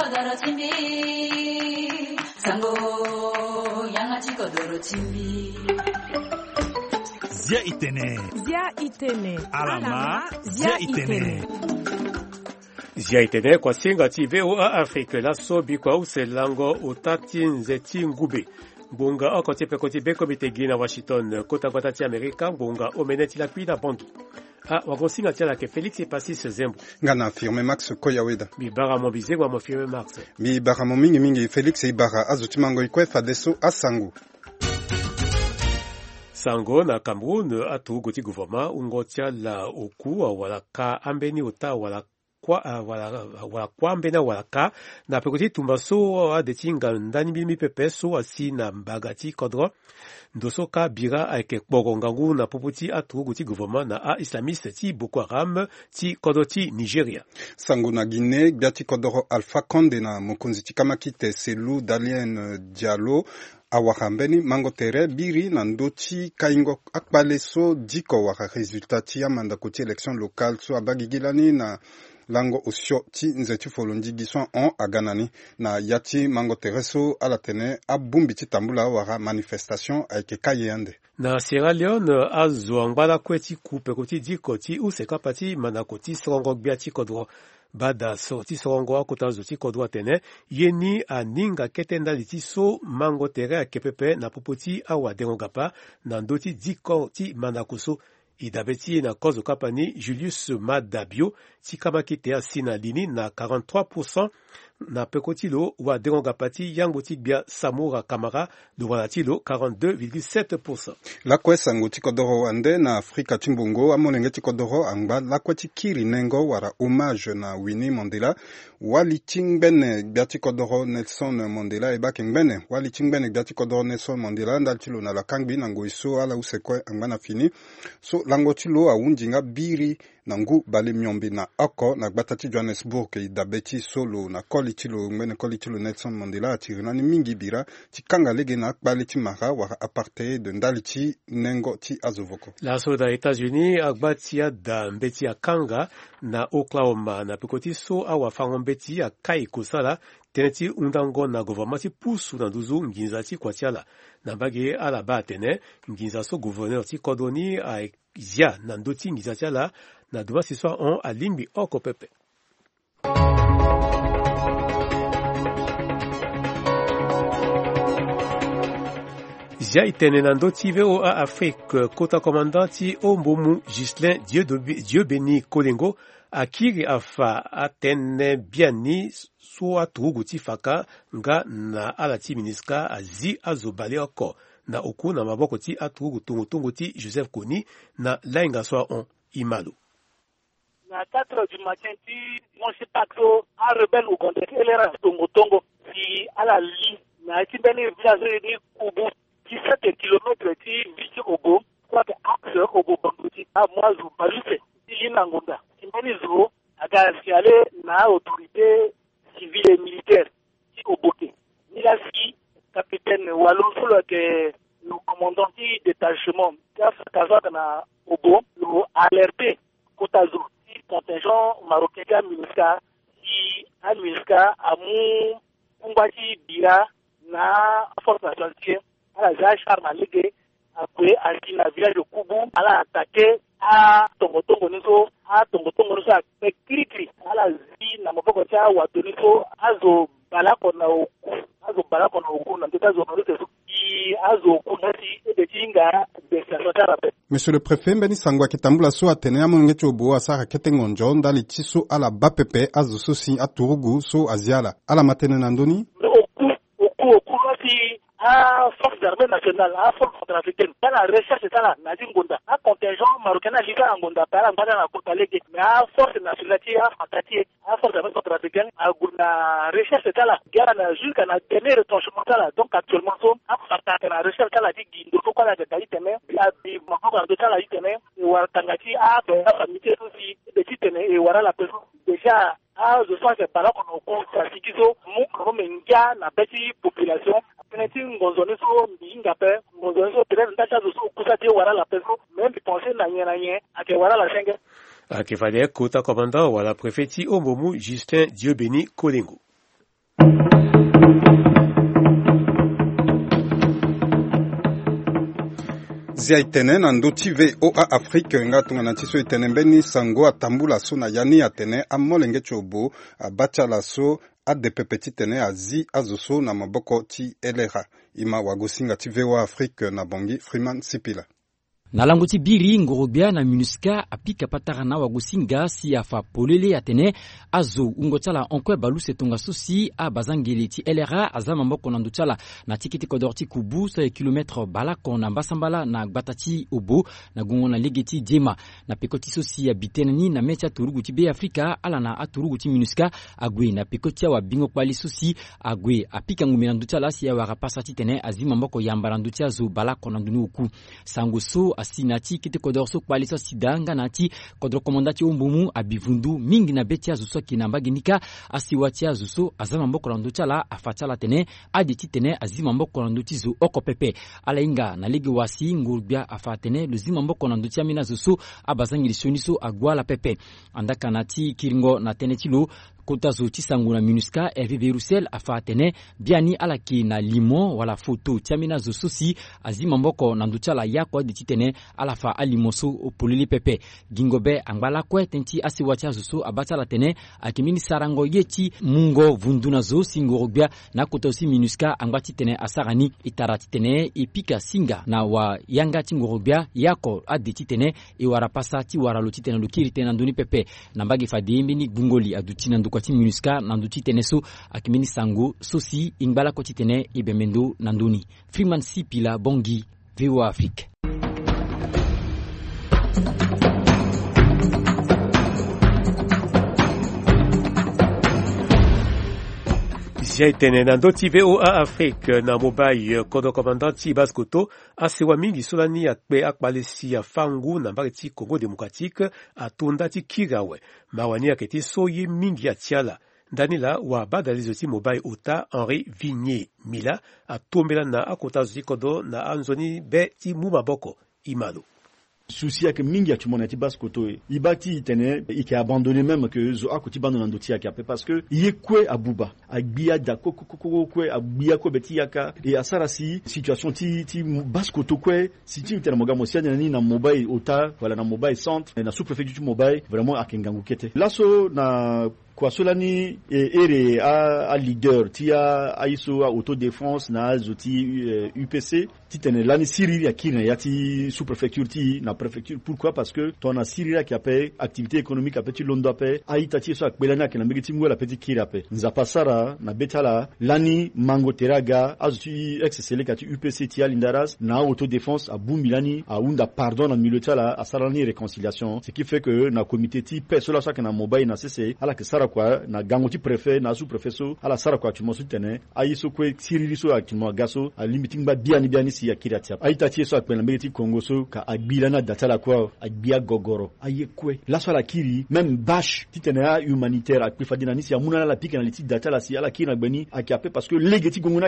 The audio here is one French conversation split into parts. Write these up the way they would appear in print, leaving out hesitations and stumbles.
kodoro chimbi sango yangachi kodoro chimbi Zia itene alama zia itene Zia itene kwa singa ti VOA Afrique la sobi kwa uselango utati nzeti ngube bunga okoti pekoti beko bitegina Washington kota kota ti Amerika bunga omeneti la kuida bongi wagosinga tia la ke Felix e Pasis Zembo ngana firme Max Koyaweda bibara mo bizegwa mo firme Max bibara mo mingi Felix ibara azutimango ikwefa deso asangu Sango na Cameroun atu goti gouvernement ungotia la oku wala ka ambeni uta wala kwa ambena wala ka na pekoti tumbaso adetinga ndani bimi pepeso asi na mbagati kodro ndoso ka bira ake bogongangu na poputi atu goti gouvernement na islamiste ti Boko Haram ti kodoti Nigeria. Sango na Guinée gati kodoro Alpha Condé na mokonzi ti kamakite Selou Dalien Diallo awahambeni mango tere biri na ndoti kaingo akbale so diko waka resultat ti amanda koti élection locale so abagigilani na lango osio ti nzeti folondi giswan on aganani na yati mango tere so alatene abumbi ti tambula waka manifestation ayeke kayeyande na Sierra Leone azoangbala kweti kupe koti diko ti useka pati manakoti sorongo gbia ti kodro bada sorti sorongo akota zoti kodwa tene yeni aninga ketenda liti so mango tere akepepe na popoti awa derongapa na ndoti diko ti manakoso idabeti na kozo kapani Julius Madabio ti kamakite asina lini na 43% na pekotilo wa derongapati yango ti gbia Samora Kamara duwanatilo 42,7%. Lakwe sango ti kodoro wande na Afrika timbongo amolenge ti kodoro angba lakwe ti kiri nengo wara hommage na Winnie Mandela wali tingbene gbia ti kodoro Nelson Mandela ebake ngbene wali tingbene gbia ti kodoro Nelson Mandela ndal tilo na lakangbi na ngoi so ala usekwe angba na fini so lango tilo awunjinga biri na ngu bale myombi na oko na gbata ti Johannesburg idabeti solo na koli tilo ngwene koli tilo Nelson Mandela atiri nani mingi bira ti kanga lege na akbale ti mara wara apartheid ndali ti nengo ti azovoko. La soda États-Unis agbati ya da mbeti ya kanga na Oklahoma na pekoti so awa fango mbeti ya kai kusala teneti undango na gouvernement ti pusu na duzu nginza ti kwatiala na bage ala ba tene nginza so gouverneur ti kodoni a zia na ndoti nginza ti ala na duba si soa on alimbi oko pepe. Zia itene na ndoti VOA Afrique kota komandanti Ombomu Ghislain Dieu-Béni Kolengo akiri afa atene biani so atugu ti faka nga na alati miniska azi azobale oko na oku na maboko ti atugu tungu ti Joseph Kony na lainga so on Imalo. Na 4 du matin ti monsi pakso a rebelle au contre elera tongo si ala li na ti beni village ni kubu 17 km ti viti obo kwa ke axe obo banguti a mwazu balute ti lina ngonda beni zo aga siale na autorité civile et militaire ti oboke ni la si capitaine walo solo ke le commandant du détachement kazaka na obo lo alerté kotazo contingent marocain ka MINUSCA si a MINUSCA amu umbati bira na force nationale ala ja charma lege après alti na village de Kubu ala attaqué a tongotongo niso a kiri ala zi na maboko cha watu niso azo balako na oku na ndeta zo norote ki azo kunati ebetinga besasotara pe. Monsieur le préfet mbeni sangwa kitambula so atene amonge ti obo asara ketengo njo ndali ti so ala bapepe azo so si aturugu so aziala ala matene na ndoni oku si a force d'armée nationale a force centrafricaine dans la recherche ça na ngonda a contingent marocain na lika ngonda para mbana na kota lege mais a force nationale a fatati a force d'armée centrafricaine a guna recherche ça la guerre na jusqu'à na dernier retranchement ça donc actuellement so a fatata na recherche ça la di gindo ko la de tene a bi mako de ça la tene e war tangati a be a famille aussi de tene e wara la personne déjà a je sens que par rapport au compte sikizo mu ko menga na petit population peneti ngonzoni so mbinga pe ngonzoni so peut-être ndacha so kusati wara la peso même penser na nye ake wara la senge akefale kota commandant wala préfet Ombomu Justin Dieu-Béni Kolengo. Zia itene na ndoti VOA Afrique nga tunga na tiso itene mbeni sango atambula so na yani atene amolenge chobo abacha la so adepe petit tene azi azoso na maboko ti elera ima wagosinga ti VOA Afrique na bongi Freeman Sipila. Na lango ti biri ngorobia na MINUSCA apika patara na wagosinga si afa polele atene azo ungotala onkwe balu setonga sosi a bazangeli ti LRA azama mboko na ndutala na tikiti kodorti kubu so kilometre balako na basambala na gbatati obo na gungo na legeti djema na pekoti sosi ya bitenani na mecha turugu ti be Afrika ala na aturugu ti MINUSCA agwe na pekoti wa bingo kwali sosi agwe apika ngumi na ndutala si ya warapasa ti tene azima mboko yambara ndutia zo balako na ndunu uku sango so asinati kite kodorso kwalisa sidanga nati kodro komandati umbumu abivundu mingi na betia zuso kinambaginika asiwatia zuso azama mboko la ndochala afatala tene aditi tene azima mboko la ndotizo okopepe ala inga na ligi wasi ngurbia afatene luzima mboko la ndotia mina zuso abazangi soniso agwala pepe andaka nati kiringo na tene tilo kota zo tisangu na MINUSCA Hervé Roussel afatene biani alaki na limo wala foto tiamina zo sosi azima mboko na nduchala yako de titene alafa alimoso opolili pepe gingobe angbala kwe tenti asiwacha zo abatala tene akimini sarango yeti mungo vunduna zo singorobia na kota osi MINUSCA angbati tene asarani itarati tene ipika singa na wa yanga tingorobia yako aditi tene iwarapasa ti waraloti tene lokiri tene ndoni pepe nambagi fadimbi ni bungoli adutina kwa ti MINUSCA nanduti teneso akimini sango sosi ingbala koti tene ibemendo nanduni Freeman Sipila bongi VOA Afrique. Jaitene na ndoti VOA Afrique na mobile kodo commandant Baskoto asewa mingi solani akpe akpalesi ya fangu na mbaki Congo Démocratique atunda ti kirawe mawani aketi soye mingi ya tiala Danila wa badalizo ti mobile ota Henri Vigné Mila atombela na akota zikodo na anzoni be ti mumaboko imalo. Souci yake mingi ya tumona ti Baskoto ibati itene ike abandonné même que zo akoti bandona ndoti yake ape parce que yekwe abuba agbia da kokoko kwe agbia ko beti yaka et asara si situation ti Baskoto kwe si ti itene mogamo si ni na mobile ota wala na mobile centre na sous-préfecture mobile vraiment akengangu kete laso na kwa solani ere a leader tia aiso a autodéfense na zoti UPC titene lani Syrie ya kina yati sous-préfecture ti na préfecture. Pourquoi? Parce que ton a Syrie qui appelle activité économique a petit londo ape aitati so akbelana ke na migiti ngwela petit kira ape nzapasara na betala lani mango teraga azuti ex-sele kati UPC tia lindaras na autodéfense a bumilani a unda pardon na milotala a sarani réconciliation, ce qui fait que na comité ti pesola so ke na mobile na cc ala ke sara kwa na gangoti préfet na sous-préfet so ala sara kwa tu mosu tene ayiso kwe Syrie so akimo gaso a limiting ba biani si ya kira tia aitati so akbelana migiti Congo so ka abilana datala kwa agbia gogoro ayekwe la so la kiri même bash titena humanitaire akpifadina nisi amuna la pika na liti datala si ala kiri na gbeni akiape parce que legeti gongona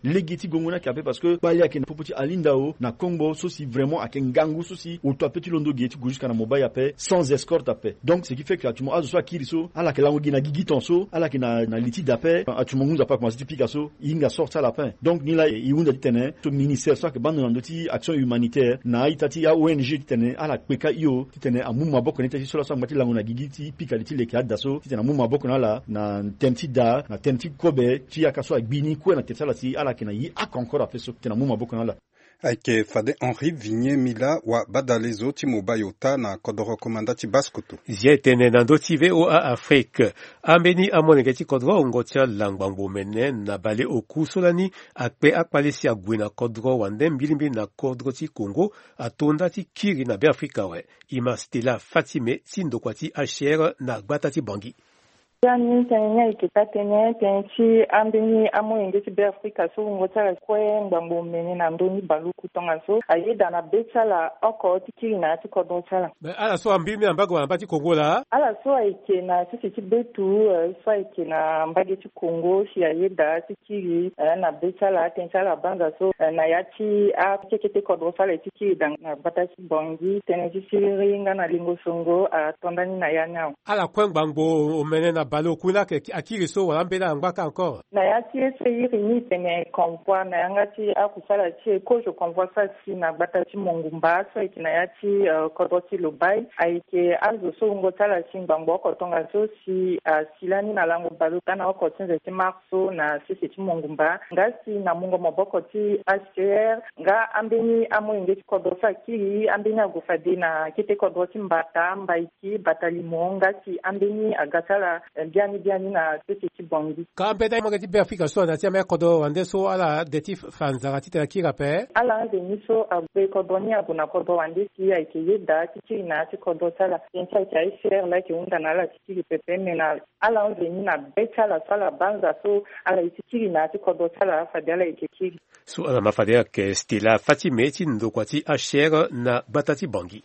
kiape parce que bali akena popoti alindao na Congo so si vraiment akengangu so si auto petit londo geti jusqu'à na mobile ape sans escorte ape. Donc ce qui fait que atumo azo so kiri so ala ke lango gina gigiton so ala ke na liti dape atumo ngunza pa kwa pika so inga sorta la pain. Donc ni la iunda titene to ministère so ke bando na ndoti action humanitaire na itati ya ONG titene ala kweka iyo titene amuma boko nete so la so ngati lango na gigiti pika liti le kada so titene amuma boko na la na tenti da na tenti kobe ti akaso agbini ko na tetala si ala ke na yi akonkora ape so titene amuma boko na la Aike fade Henri Vigné Mila wa badalezo ti mobayota na kodoro komandati Baskoto. Jetene na ndoti VOA Afrique. Ameni amonenge ti kodro ngotia langbango mene na bale oku solani akpe akpalesi agwena kodro wande mbilimbi na kodro ti Congo atonda ti kiri na be Afrika we. Ima Stella Fatime ti ndokwa ti HR na gbata ti Bangi. Yani tanya ikitatene tenchi ambeni amoyenge ti be Afrika so ngotala kwe ngbambo mene na ndoni baluku tonga so ayeda na betala oko tikiri na ti kodon chala ala so ambimi ambago ambati Congo la ala so ayike na sisi ti betu so ayike na mbage ti Congo si ayeda tikiri na betala tenchala banga so na yati a kekete kodon chala tikiri na bata ti Bangi tene ti siri nga na lingo songo a tondani na yanyao ala kwe ngbambo mene na balo kuna akiri so wambela ngaka encore. Na yati ese ni tene convoi na yangati akusala ti ko je convoi ça si na batati mongumba so ikina yati kodoti lobai aike azo so ngotala singbango ko tonga so si silani na lango balo kana ko tsenze ti marso na sisi ti mongumba ngasi na mungo moboko ti HCR nga ambeni amoyenge ti kodosa kiri ambeni agofade na kete kodoti mbata mbaiki batalimo ngasi ambeni agasala biani na sisi ti bongi ka ambeda mo ti Afrika so na ti me kodo wande so ala deti fanza ti ta kira pe ala ndeni so agbe kodoni abuna kodo wande si aike yeda ti na ti kodo sala yencha ti HCR la ki unda na la ti pepe mena ala ndeni na betala sala banza so ala ti na ti kodo sala fadela ikekiri so ala mafadea ke stila Fatime ti ndokwa ti HCR na batati bongi.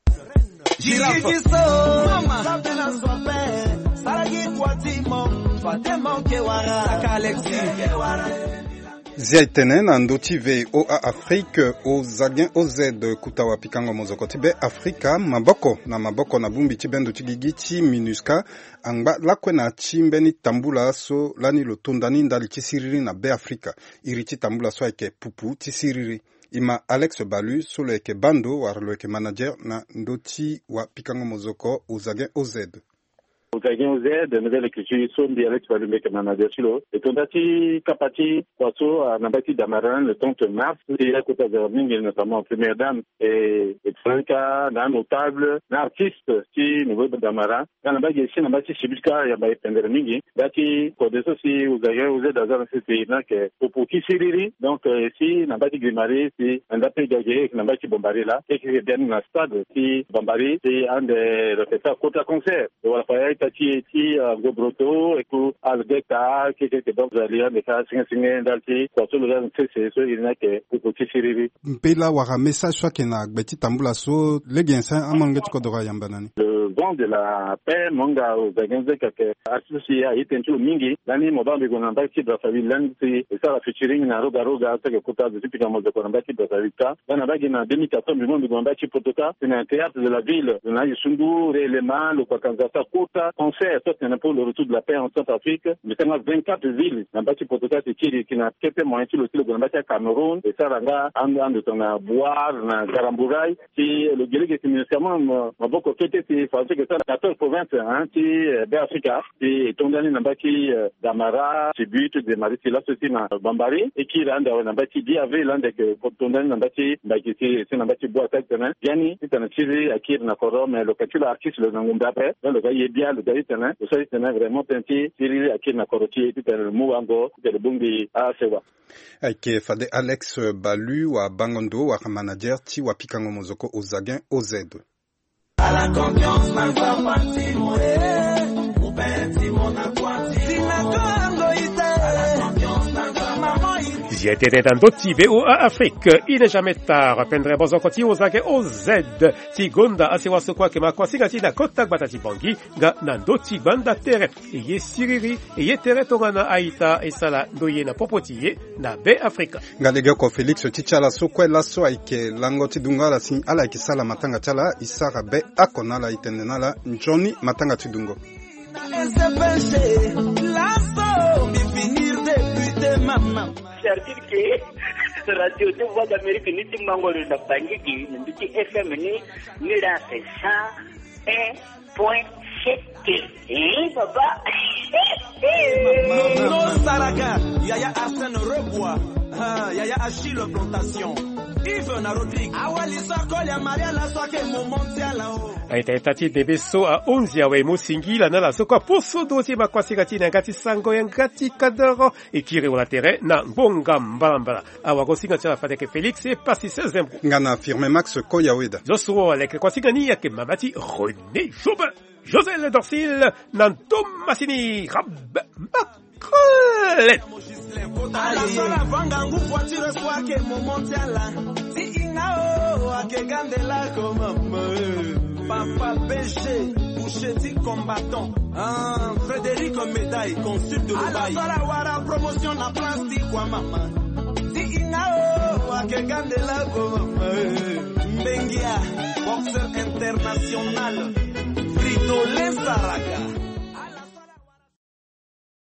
Zia itene na ndoti ve OA Afrique ozagien OZ kutawa pikango mozoko tibe Afrika maboko na bumbi tibendo tigigi ti MINUSCA angba lakwe na chimbeni tambula so lani lotondani ndali tisiriri na be Afrika iri ti tambula so eke pupu tisiriri ima Alex Balu solo eke bando warlo eke manager na ndoti wa pikango mozoko ozagien OZ. Uzagien OZ nouvelle écriture son di Alex Balu meke manager silo et tondati kapati kwaso nambati damaran le temps mars et la kota zerming notamment première dame et Franka na notable na artiste si nouveau damaran na bagi si nambati shibuka ya ba pendere mingi dati kodeso si Uzagien OZ azar c'est na ke popoki siriri donc si nambati grimari si ndape gage nambati bombari là et que bien na stade si bombari c'est un des répéteurs kota concert voilà tati gobroto eku algeta keke donc zalia de ka singa dalti kwa solo dan tse so ina ke ko tsiriri mpela wara message so ke na gbeti tambula so legensa amange tiko dora yambanani le vent de la paix monga Uzagien ke artiste ya itentu mingi nani mobambe gona mbaki da famille lanti ça la featuring na roga ke kota de tipika mo de gona mbaki da savika na bagi na 2014 mbombe gona mbaki potoka c'est un théâtre de la ville na Yusundu relema le kwa kanzata kota concert pour le retour de la paix en Centrafrique, mais c'est 24 villes dans bâti Potoka qui n'a quelques moyens sur le style de bâti Cameroun et ça ranga en de ton boire na Garambourai qui le gueule qui nécessairement ma beaucoup côté c'est français que ça 14 provinces hein qui Africa et ton dernier na bâti Damara Tibut de Mariti là ceci na Bambari et qui randa na bâti Diave là que ton dernier na bâti c'est na bâti bois tête hein yani c'est un tiré à qui na forum le calcul artiste le ngomba après le gars est bien le gars est vraiment tenti siriri akiri na koroti titele muwango titele bumbi asewa ake fade Alex Balu wa bangondo wa manager ti wa pikango mozoko Uzagien OZ à la confiance na kwa parti moe upenti mona kwati sinakongo ite à la confiance na kwa mama Ziete ndoti VOA Afrique ine jamais tard pendre bozoko ti Uzagien OZ ti gonda asiwaso kwa ke makwasiga ti na kota batati bongi ga na ndoti banda tere ye siriri ye tere tongana aita esala ndoye na popotiye na be Afrika ngalega ko Felix Tichala so kwela so aike langoti dungala sin ala ki sala matanga chala isara be akonala itenenala Johnny matanga tidungo c'est-à-dire que radio de voix d'Amérique ni timbango le nabangi ki ndiki FM ni la 101.7 papa non Saraga Yaya Arsène Rebois Yaya Achille Plantation Yves na Rodrigue awali sokoli ya Maria la soke momontia la ho aitati de beso a 11 awe musingila na la sokwa poso dosi makwasika tina ngati sango ya ngati kadoro ikire wala tere na bonga mbala awa singa tala fadeke Felix et passi 16e ngana firme Max Koyaweda zosuo aleke kwasika ni yake mamati René Jobin José Le Dorsil Nanto Massini Rab Macrel ala sola vanga ngu voiture swake momontiala ti ingao akegandela comme papa péché boucheti combattant Frédéric Médaille consul de Dubaï ala sola wara promotion na plastique kwa mama ti ingao akegandela comme Mbengia boxeur international Frito Lesaraga